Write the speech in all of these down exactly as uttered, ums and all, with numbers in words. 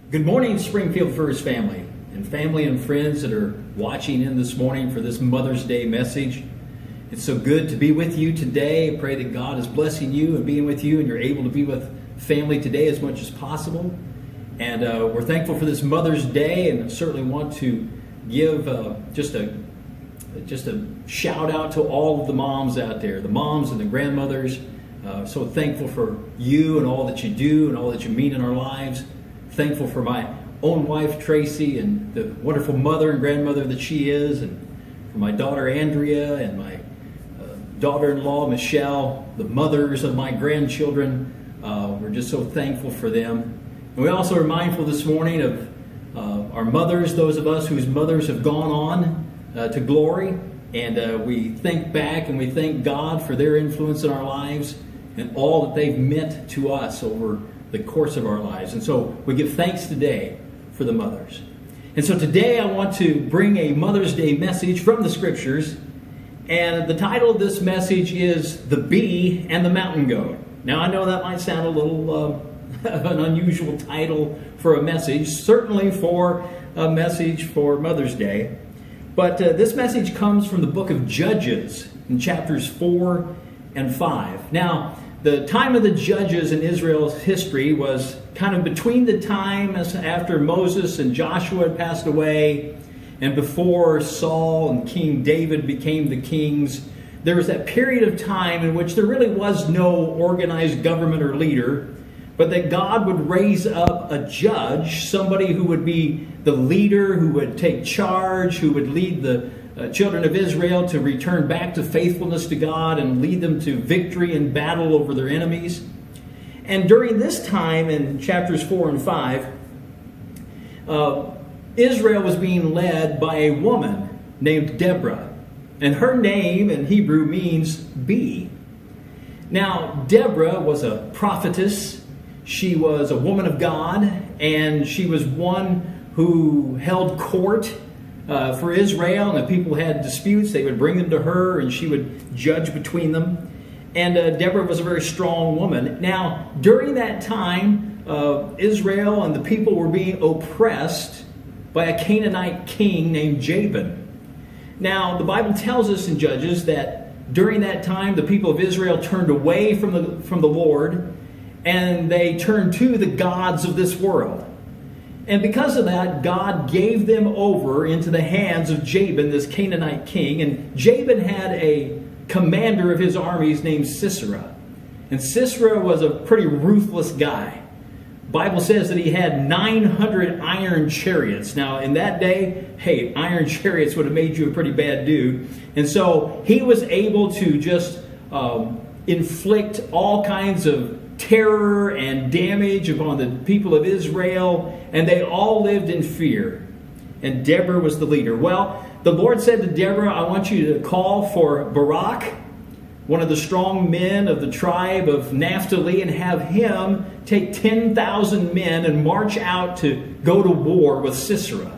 Good morning, Springfield First family, and family and friends that are watching in this morning for this Mother's Day message. It's so good to be with you today. I pray that God is blessing you and being with you, and you're able to be with family today as much as possible. And uh, we're thankful for this Mother's Day, and certainly want to give uh, just a just a shout out to all of the moms out there, the moms and the grandmothers. Uh, so thankful for you and all that you do and all that you mean in our lives. Thankful for my own wife, Tracy, and the wonderful mother and grandmother that she is, and for my daughter, Andrea, and my uh, daughter-in-law, Michelle, the mothers of my grandchildren. Uh, we're just so thankful for them. And we also are mindful this morning of uh, our mothers, those of us whose mothers have gone on uh, to glory. And uh, we think back and we thank God for their influence in our lives and all that they've meant to us over the course of our lives. And so we give thanks today for the mothers. And so today I want to bring a Mother's Day message from the Scriptures. And the title of this message is The Bee and the Mountain Goat. Now I know that might sound a little uh, an unusual title for a message, certainly for a message for Mother's Day. But uh, this message comes from the book of Judges in chapters four and five. Now, the time of the judges in Israel's history was kind of between the time as after Moses and Joshua had passed away and before Saul and King David became the kings. There was that period of time in which there really was no organized government or leader, but that God would raise up a judge, somebody who would be the leader, who would take charge, who would lead the uh, children of Israel to return back to faithfulness to God and lead them to victory in battle over their enemies. And during this time in chapters four and five, uh, Israel was being led by a woman named Deborah. And her name in Hebrew means bee. Now, Deborah was a prophetess. She was a woman of God, and she was one who held court uh, for Israel, and if people had disputes, they would bring them to her, and she would judge between them. And uh, Deborah was a very strong woman. Now, during that time, uh, Israel and the people were being oppressed by a Canaanite king named Jabin. Now, the Bible tells us in Judges that during that time, the people of Israel turned away from the, from the Lord, and they turned to the gods of this world. And because of that, God gave them over into the hands of Jabin, this Canaanite king. And Jabin had a commander of his armies named Sisera. And Sisera was a pretty ruthless guy. The Bible says that he had nine hundred iron chariots. Now, in that day, hey, iron chariots would have made you a pretty bad dude. And so he was able to just um, inflict all kinds of terror and damage upon the people of Israel, and they all lived in fear. And Deborah was the leader. Well, the Lord said to Deborah, I want you to call for Barak, one of the strong men of the tribe of Naphtali, and have him take ten thousand men and march out to go to war with Sisera.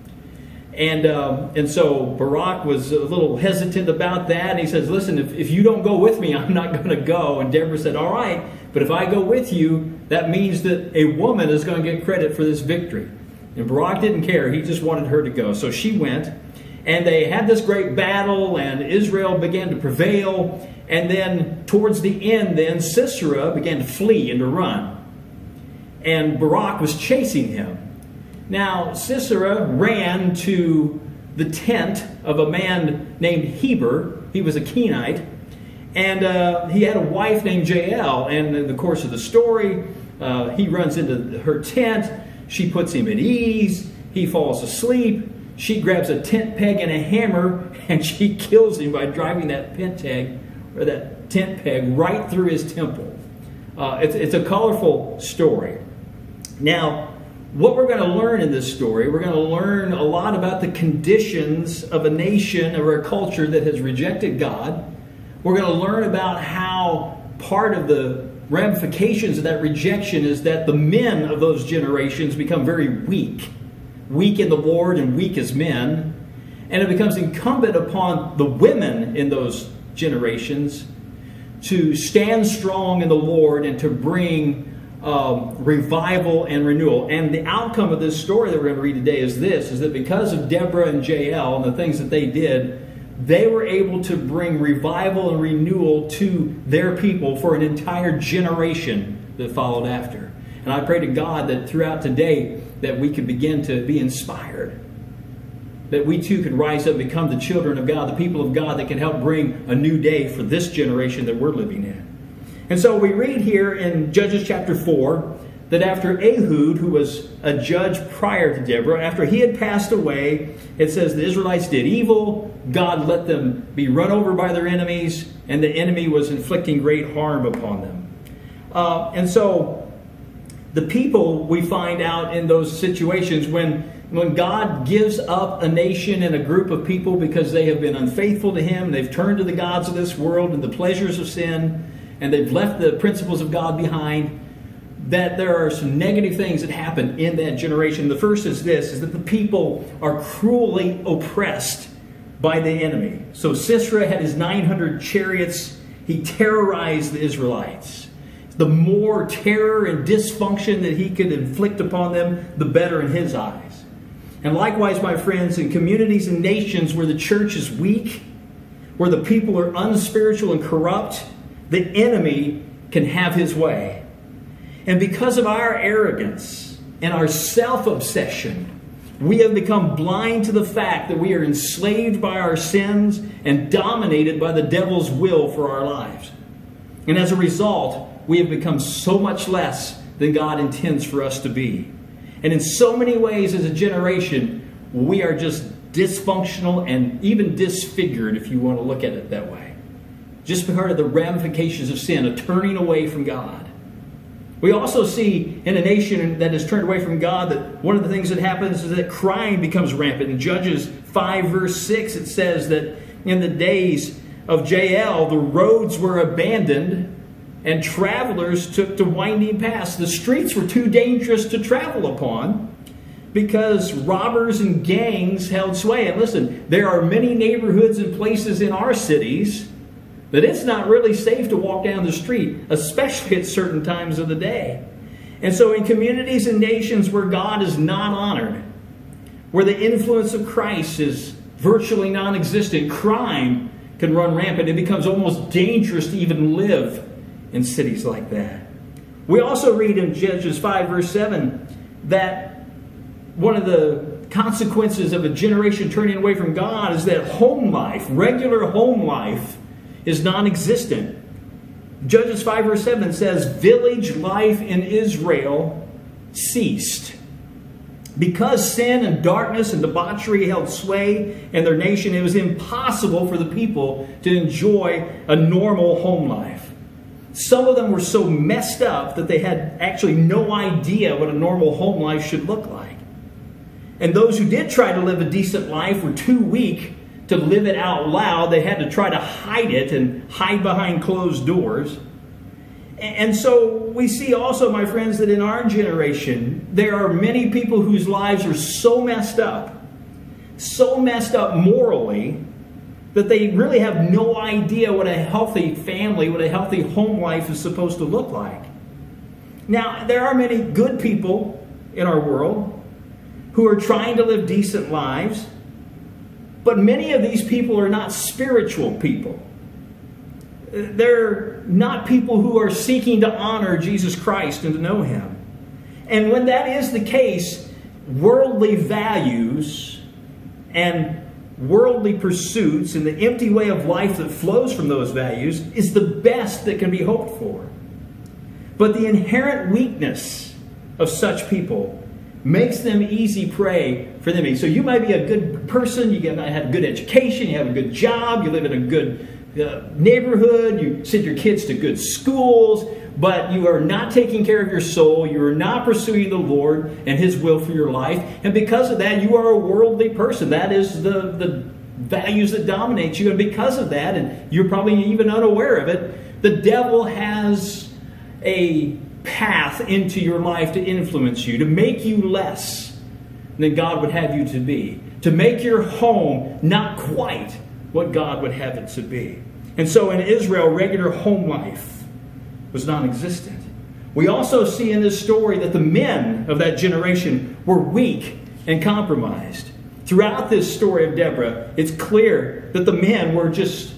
And um, and so Barak was a little hesitant about that. And he says, listen, if, if you don't go with me, I'm not going to go. And Deborah said, all right, but if I go with you, that means that a woman is going to get credit for this victory. And Barak didn't care. He just wanted her to go. So she went, and they had this great battle, and Israel began to prevail. And then towards the end, then Sisera began to flee and to run. And Barak was chasing him. Now, Sisera ran to the tent of a man named Heber. He was a Kenite. And uh, he had a wife named Jael. And in the course of the story, uh, he runs into her tent. She puts him at ease. He falls asleep. She grabs a tent peg and a hammer, and she kills him by driving that tent peg, or that tent peg right through his temple. Uh, it's, it's a colorful story. Now, what we're going to learn in this story, we're going to learn a lot about the conditions of a nation or a culture that has rejected God. We're going to learn about how part of the ramifications of that rejection is that the men of those generations become very weak. Weak in the Lord and weak as men. And it becomes incumbent upon the women in those generations to stand strong in the Lord and to bring um, revival and renewal. And the outcome of this story that we're going to read today is this, is that because of Deborah and Jael and the things that they did, they were able to bring revival and renewal to their people for an entire generation that followed after. And I pray to God that throughout today that we could begin to be inspired, that we too could rise up and become the children of God, the people of God that can help bring a new day for this generation that we're living in. And so we read here in Judges chapter four that after Ehud, who was a judge prior to Deborah, after he had passed away, it says the Israelites did evil, God let them be run over by their enemies, and the enemy was inflicting great harm upon them. Uh, and so the people, we find out in those situations when When God gives up a nation and a group of people because they have been unfaithful to Him, they've turned to the gods of this world and the pleasures of sin, and they've left the principles of God behind, that there are some negative things that happen in that generation. The first is this, is that the people are cruelly oppressed by the enemy. So Sisera had his nine hundred chariots. He terrorized the Israelites. The more terror and dysfunction that he could inflict upon them, the better in his eyes. And likewise, my friends, in communities and nations where the church is weak, where the people are unspiritual and corrupt, the enemy can have his way. And because of our arrogance and our self-obsession, we have become blind to the fact that we are enslaved by our sins and dominated by the devil's will for our lives. And as a result, we have become so much less than God intends for us to be. And in so many ways as a generation, we are just dysfunctional and even disfigured, if you want to look at it that way. Just because of the ramifications of sin, of turning away from God. We also see in a nation that has turned away from God that one of the things that happens is that crime becomes rampant. In Judges five verse six, it says that in the days of Jael, the roads were abandoned and travelers took to winding paths. The streets were too dangerous to travel upon because robbers and gangs held sway. And listen, there are many neighborhoods and places in our cities that it's not really safe to walk down the street, especially at certain times of the day. And so in communities and nations where God is not honored, where the influence of Christ is virtually non-existent, crime can run rampant. It becomes almost dangerous to even live in cities like that. We also read in Judges five verse seven that one of the consequences of a generation turning away from God is that home life, regular home life, is non-existent. Judges five verse seven says, village life in Israel ceased. Because sin and darkness and debauchery held sway in their nation, it was impossible for the people to enjoy a normal home life. Some of them were so messed up that they had actually no idea what a normal home life should look like. And those who did try to live a decent life were too weak to live it out loud. They had to try to hide it and hide behind closed doors. And so we see also, my friends, that in our generation, there are many people whose lives are so messed up, so messed up morally, that they really have no idea what a healthy family, what a healthy home life is supposed to look like. Now, there are many good people in our world who are trying to live decent lives, but many of these people are not spiritual people. They're not people who are seeking to honor Jesus Christ and to know Him. And when that is the case, worldly values and worldly pursuits and the empty way of life that flows from those values is the best that can be hoped for. But the inherent weakness of such people makes them easy prey for them. So you might be a good person, you might have a good education, you have a good job, you live in a good uh, neighborhood, you send your kids to good schools, but you are not taking care of your soul, you are not pursuing the Lord and His will for your life, and because of that, you are a worldly person. That is the, the values that dominate you, and because of that, and you're probably even unaware of it, the devil has a path into your life to influence you, to make you less than God would have you to be, to make your home not quite what God would have it to be. And so in Israel, regular home life was non-existent. We also see in this story that the men of that generation were weak and compromised. Throughout this story of Deborah, it's clear that the men were just,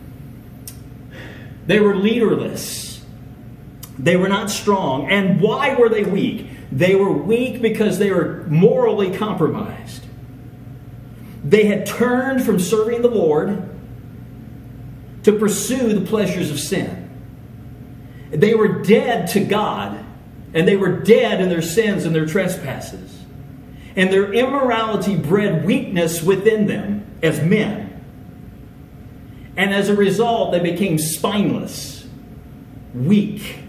they were leaderless. They were not strong. And why were they weak? They were weak because they were morally compromised. They had turned from serving the Lord to pursue the pleasures of sin. They were dead to God, and they were dead in their sins and their trespasses. And their immorality bred weakness within them as men. And as a result, they became spineless, weak,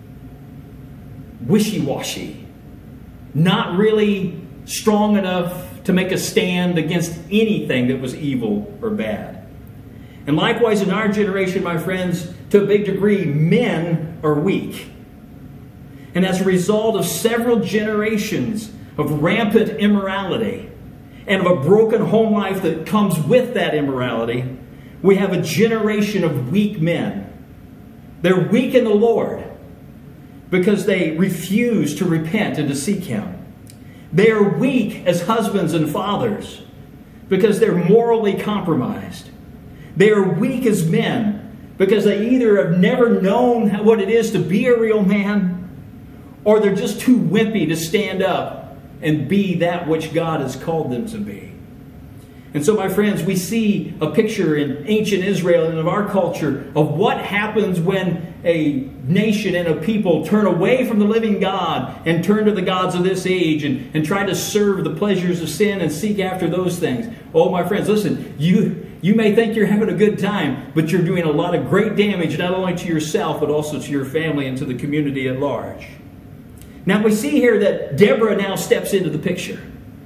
wishy-washy, not really strong enough to make a stand against anything that was evil or bad. And likewise in our generation, my friends, to a big degree, men are weak. And as a result of several generations of rampant immorality and of a broken home life that comes with that immorality, we have a generation of weak men. They're weak in the Lord because they refuse to repent and to seek Him. They are weak as husbands and fathers because they're morally compromised. They are weak as men because they either have never known what it is to be a real man, or they're just too wimpy to stand up and be that which God has called them to be. And so, my friends, we see a picture in ancient Israel and of our culture of what happens when a nation and a people turn away from the living God and turn to the gods of this age and, and try to serve the pleasures of sin and seek after those things. Oh, my friends, listen, you, you may think you're having a good time, but you're doing a lot of great damage, not only to yourself, but also to your family and to the community at large. Now, we see here that Deborah now steps into the picture.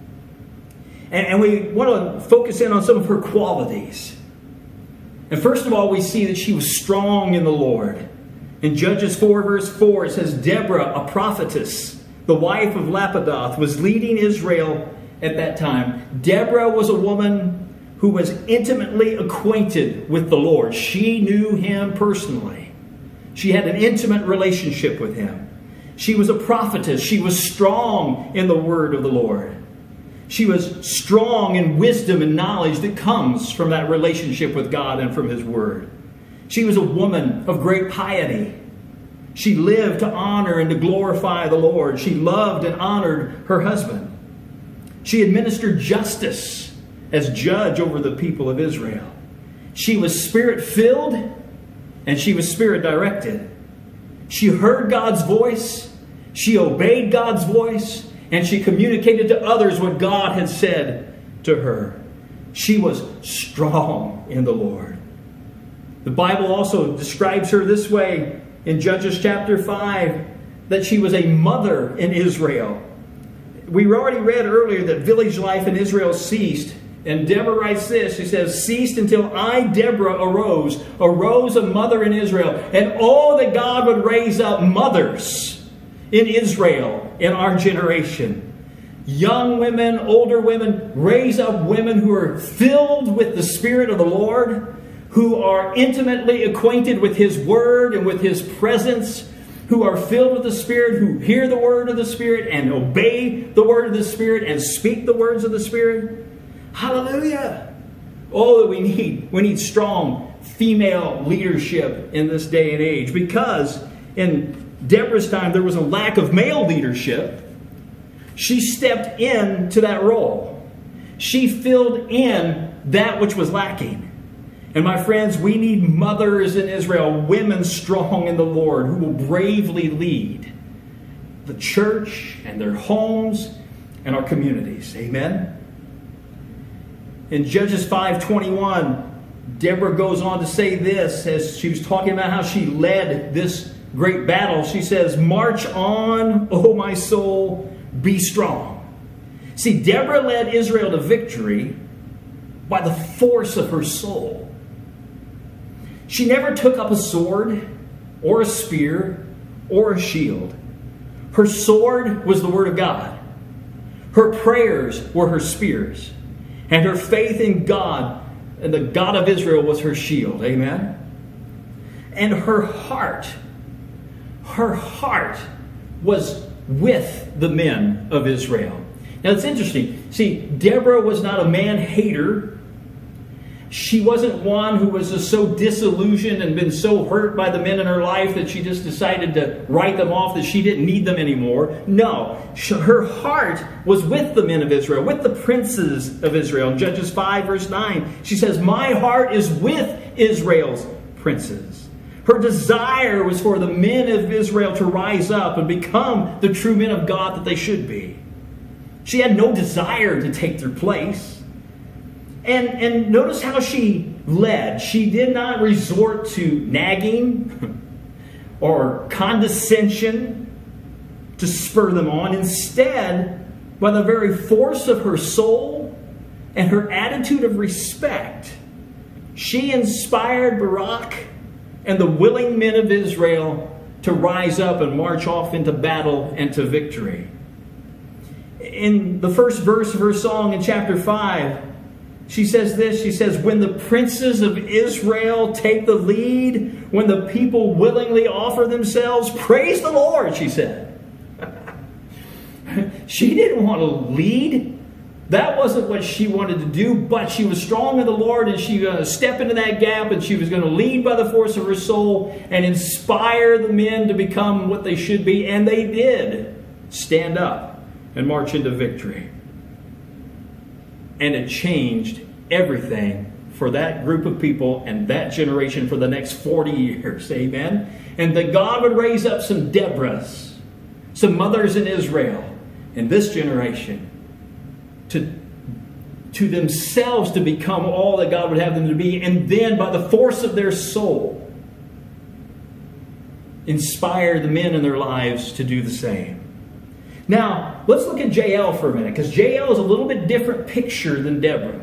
And, and we want to focus in on some of her qualities. And first of all, we see that she was strong in the Lord. In Judges four, verse four, it says, Deborah, a prophetess, the wife of Lapidoth, was leading Israel at that time. Deborah was a woman who was intimately acquainted with the Lord. She knew Him personally. She had an intimate relationship with Him. She was a prophetess. She was strong in the word of the Lord. She was strong in wisdom and knowledge that comes from that relationship with God and from His word. She was a woman of great piety. She lived to honor and to glorify the Lord. She loved and honored her husband. She administered justice as judge over the people of Israel. She was spirit-filled and she was spirit-directed. She heard God's voice. She obeyed God's voice. And she communicated to others what God had said to her. She was strong in the Lord. The Bible also describes her this way in Judges chapter five, that she was a mother in Israel. We already read earlier that village life in Israel ceased. And Deborah writes this, she says, ceased until I, Deborah, arose, arose a mother in Israel. And oh, that God would raise up mothers in Israel in our generation. Young women, older women, raise up women who are filled with the Spirit of the Lord, who are intimately acquainted with His Word and with His presence, who are filled with the Spirit, who hear the Word of the Spirit and obey the Word of the Spirit and speak the words of the Spirit. Hallelujah! Oh, that we need. We need strong female leadership in this day and age, because in Deborah's time, there was a lack of male leadership. She stepped into that role. She filled in that which was lacking. And my friends, we need mothers in Israel, women strong in the Lord, who will bravely lead the church and their homes and our communities. Amen? In Judges five twenty-one, Deborah goes on to say this, as she was talking about how she led this great battle. She says, march on, O my soul, be strong. See, Deborah led Israel to victory by the force of her soul. She never took up a sword or a spear or a shield. Her sword was the Word of God. Her prayers were her spears. And her faith in God and the God of Israel was her shield. Amen? And her heart her heart was with the men of Israel. Now it's interesting. See, Deborah was not a man-hater. She wasn't one who was just so disillusioned and been so hurt by the men in her life that she just decided to write them off, that she didn't need them anymore. No, her heart was with the men of Israel, with the princes of Israel. In Judges five, verse nine, she says, "My heart is with Israel's princes." Her desire was for the men of Israel to rise up and become the true men of God that they should be. She had no desire to take their place. And, and notice how she led. She did not resort to nagging or condescension to spur them on. Instead, by the very force of her soul and her attitude of respect, she inspired Barak and the willing men of Israel to rise up and march off into battle and to victory. In the first verse of her song in chapter five, she says this, she says, "When the princes of Israel take the lead, when the people willingly offer themselves, praise the Lord," she said. She didn't want to lead. That wasn't what she wanted to do, but she was strong in the Lord, and she was going to step into that gap, and she was going to lead by the force of her soul and inspire the men to become what they should be, and they did stand up and march into victory. And it changed everything for that group of people and that generation for the next forty years. Amen? And that God would raise up some Deborahs, some mothers in Israel in this generation to, to themselves to become all that God would have them to be. And then by the force of their soul, inspire the men in their lives to do the same. Now, let's look at Jael for a minute, because Jael is a little bit different picture than Deborah.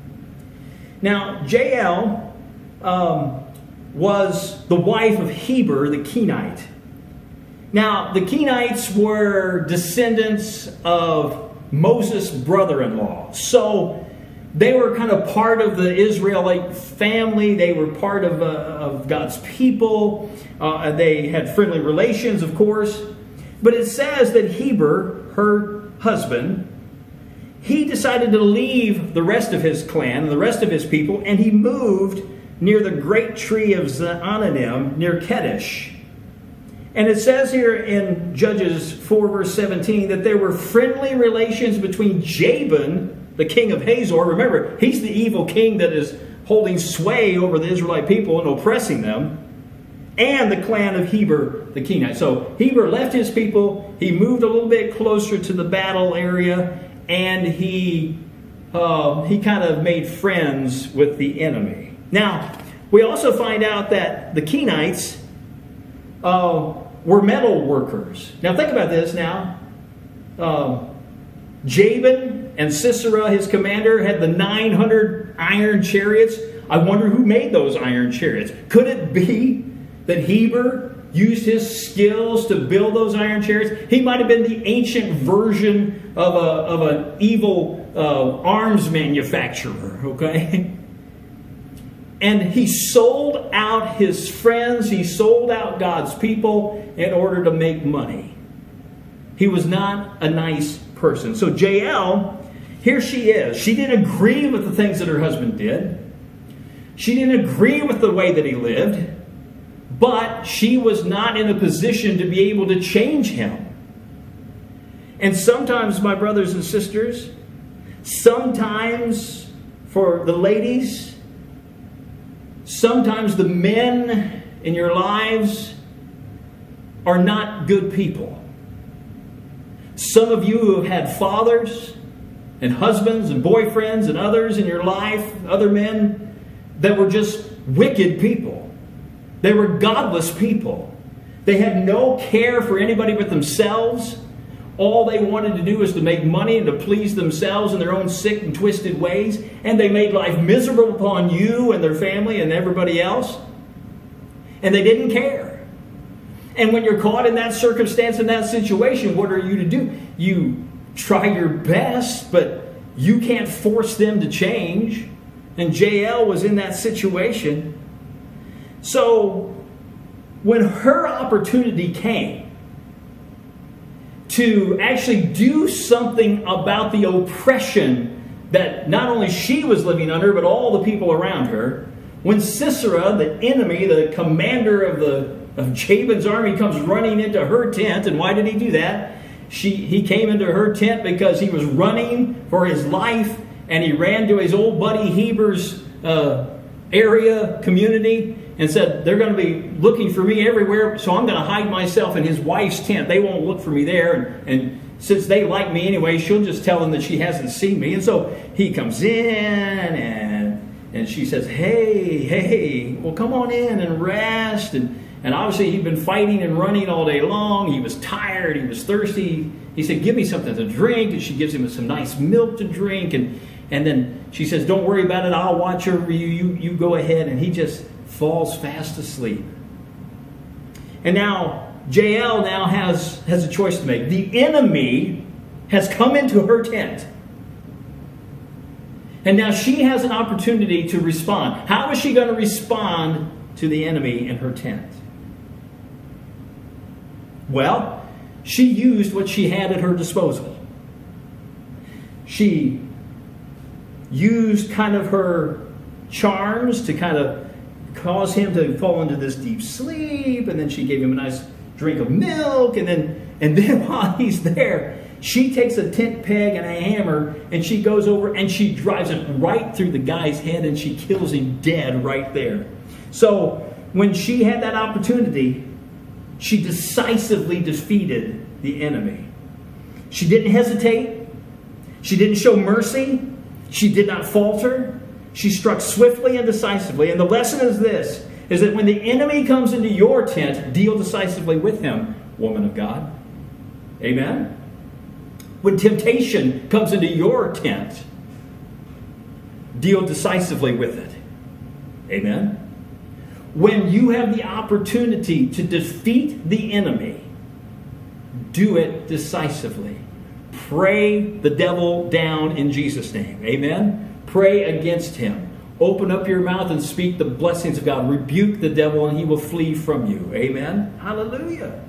Now, Jael um, was the wife of Heber the Kenite. Now, the Kenites were descendants of Moses' brother-in-law. So, they were kind of part of the Israelite family. They were part of, uh, of God's people. Uh, they had friendly relations, of course. But it says that Heber, her husband, he decided to leave the rest of his clan and the rest of his people, and he moved near the great tree of Zaanannim near Kedesh. And it says here in Judges four, verse seventeen, that there were friendly relations between Jabin, the king of Hazor. Remember, he's the evil king that is holding sway over the Israelite people and oppressing them, and the clan of Heber the Kenite. So Heber left his people, he moved a little bit closer to the battle area, and he uh, he kind of made friends with the enemy. Now, we also find out that the Kenites uh, were metal workers. Now think about this now. Uh, Jabin and Sisera, his commander, had the nine hundred iron chariots. I wonder who made those iron chariots. Could it be that Heber used his skills to build those iron chariots? He might have been the ancient version of a of an evil uh, arms manufacturer, okay? And he sold out his friends, he sold out God's people in order to make money. He was not a nice person. So Jael, here she is. She didn't agree with the things that her husband did. She didn't agree with the way that he lived. But she was not in a position to be able to change him. And sometimes, my brothers and sisters, sometimes for the ladies, sometimes the men in your lives are not good people. Some of you who have had fathers and husbands and boyfriends and others in your life, other men, that were just wicked people. They were godless people. They had no care for anybody but themselves. All they wanted to do was to make money and to please themselves in their own sick and twisted ways. And they made life miserable upon you and their family and everybody else. And they didn't care. And when you're caught in that circumstance, in that situation, what are you to do? You try your best, but you can't force them to change. And Jael was in that situation. So when her opportunity came to actually do something about the oppression that not only she was living under, but all the people around her, when Sisera, the enemy, the commander of the of Jabin's army, comes running into her tent, and why did he do that? She, he came into her tent because he was running for his life, and he ran to his old buddy Heber's uh, area, community, and said, they're going to be looking for me everywhere, so I'm going to hide myself in his wife's tent. They won't look for me there, and, and since they like me anyway, she'll just tell them that she hasn't seen me. And so he comes in, and, and she says, hey, hey, well, come on in and rest. And, and obviously he'd been fighting and running all day long. He was tired. He was thirsty. He said, give me something to drink. And she gives him some nice milk to drink. And, and then she says, don't worry about it. I'll watch over you. You, you go ahead. And he just falls fast asleep. And now Jael now has, has a choice to make. The enemy has come into her tent. And now she has an opportunity to respond. How is she going to respond to the enemy in her tent? Well, she used what she had at her disposal. She used kind of her charms to kind of cause him to fall into this deep sleep, and then she gave him a nice drink of milk, and then and then while he's there, she takes a tent peg and a hammer, and she goes over and she drives it right through the guy's head, and she kills him dead right there. So when she had that opportunity, she decisively defeated the enemy. She didn't hesitate. She didn't show mercy. She did not falter. She struck swiftly and decisively. And the lesson is this, is that when the enemy comes into your tent, deal decisively with him, woman of God. Amen? When temptation comes into your tent, deal decisively with it. Amen? When you have the opportunity to defeat the enemy, do it decisively. Pray the devil down in Jesus' name. Amen? Pray against him. Open up your mouth and speak the blessings of God. Rebuke the devil and he will flee from you. Amen? Hallelujah.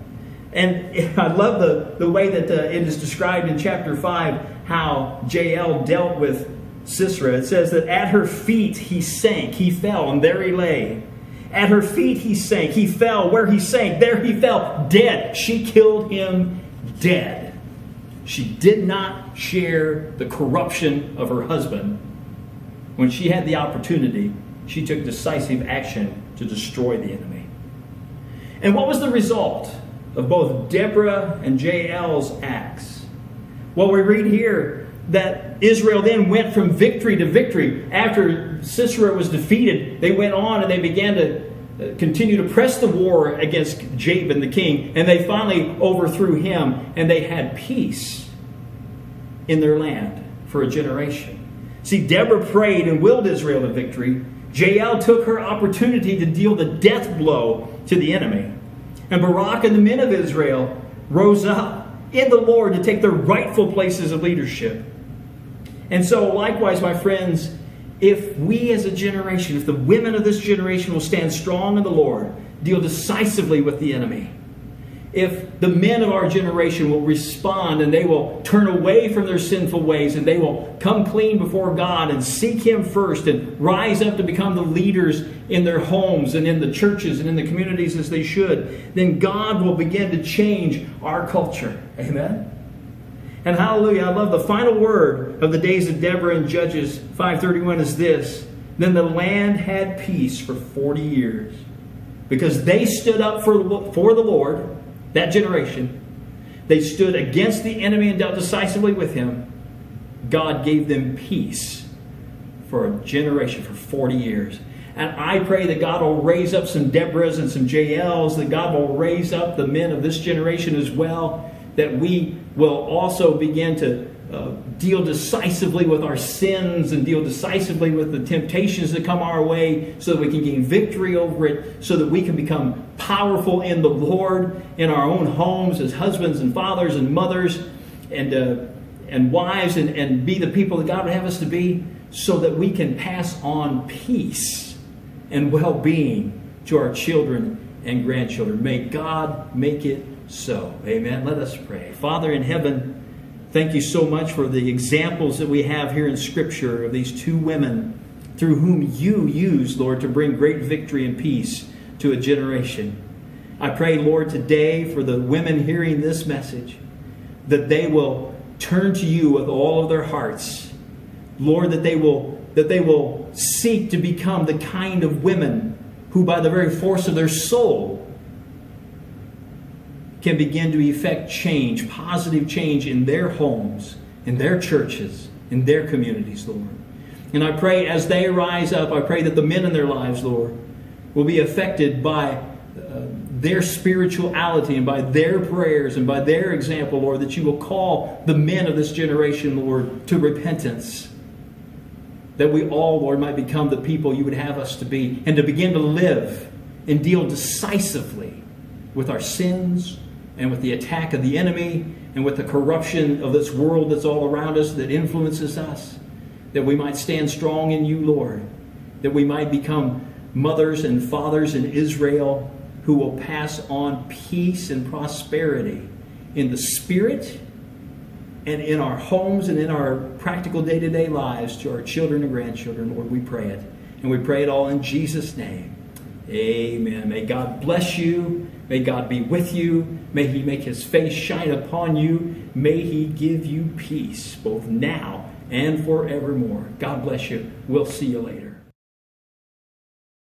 And I love the, the way that uh, it is described in chapter five, how Jael dealt with Sisera. It says that at her feet he sank, he fell, and there he lay. At her feet he sank, he fell, where he sank, there he fell, dead. She killed him dead. She did not share the corruption of her husband. When she had the opportunity, she took decisive action to destroy the enemy. And what was the result of both Deborah and Jael's acts? Well, we read here that Israel then went from victory to victory. After Sisera was defeated, they went on and they began to continue to press the war against Jabin the king, and they finally overthrew him, and they had peace in their land for a generation. See, Deborah prayed and willed Israel to victory. Jael took her opportunity to deal the death blow to the enemy. And Barak and the men of Israel rose up in the Lord to take their rightful places of leadership. And so, likewise, my friends, if we as a generation, if the women of this generation will stand strong in the Lord, deal decisively with the enemy, if the men of our generation will respond and they will turn away from their sinful ways and they will come clean before God and seek Him first and rise up to become the leaders in their homes and in the churches and in the communities as they should, then God will begin to change our culture. Amen? And hallelujah, I love the final word of the days of Deborah in Judges five thirty-one is this: then the land had peace for forty years because they stood up for, for the Lord. That generation, they stood against the enemy and dealt decisively with him. God gave them peace for a generation, for forty years. And I pray that God will raise up some Deborahs and some Jaels, that God will raise up the men of this generation as well, that we will also begin to uh, deal decisively with our sins and deal decisively with the temptations that come our way so that we can gain victory over it, so that we can become powerful in the Lord in our own homes as husbands and fathers and mothers and uh, and wives and, and be the people that God would have us to be, so that we can pass on peace and well-being to our children and grandchildren. May God make it so. Amen. Let us pray. Father in heaven, thank you so much for the examples that we have here in Scripture of these two women through whom you used, Lord, to bring great victory and peace to a generation. I pray, Lord, today for the women hearing this message, that they will turn to you with all of their hearts. Lord, that they will, that they will seek to become the kind of women who, by the very force of their soul, can begin to effect change, positive change in their homes, in their churches, in their communities, Lord. And I pray as they rise up, I pray that the men in their lives, Lord, will be affected by uh, their spirituality and by their prayers and by their example, Lord, that you will call the men of this generation, Lord, to repentance. That we all, Lord, might become the people you would have us to be, and to begin to live and deal decisively with our sins and with the attack of the enemy and with the corruption of this world that's all around us that influences us. That we might stand strong in you, Lord. That we might become mothers and fathers in Israel who will pass on peace and prosperity in the spirit and in our homes and in our practical day-to-day lives to our children and grandchildren. Lord, we pray it. And we pray it all in Jesus' name. Amen. May God bless you. May God be with you. May He make His face shine upon you. May He give you peace both now and forevermore. God bless you. We'll see you later.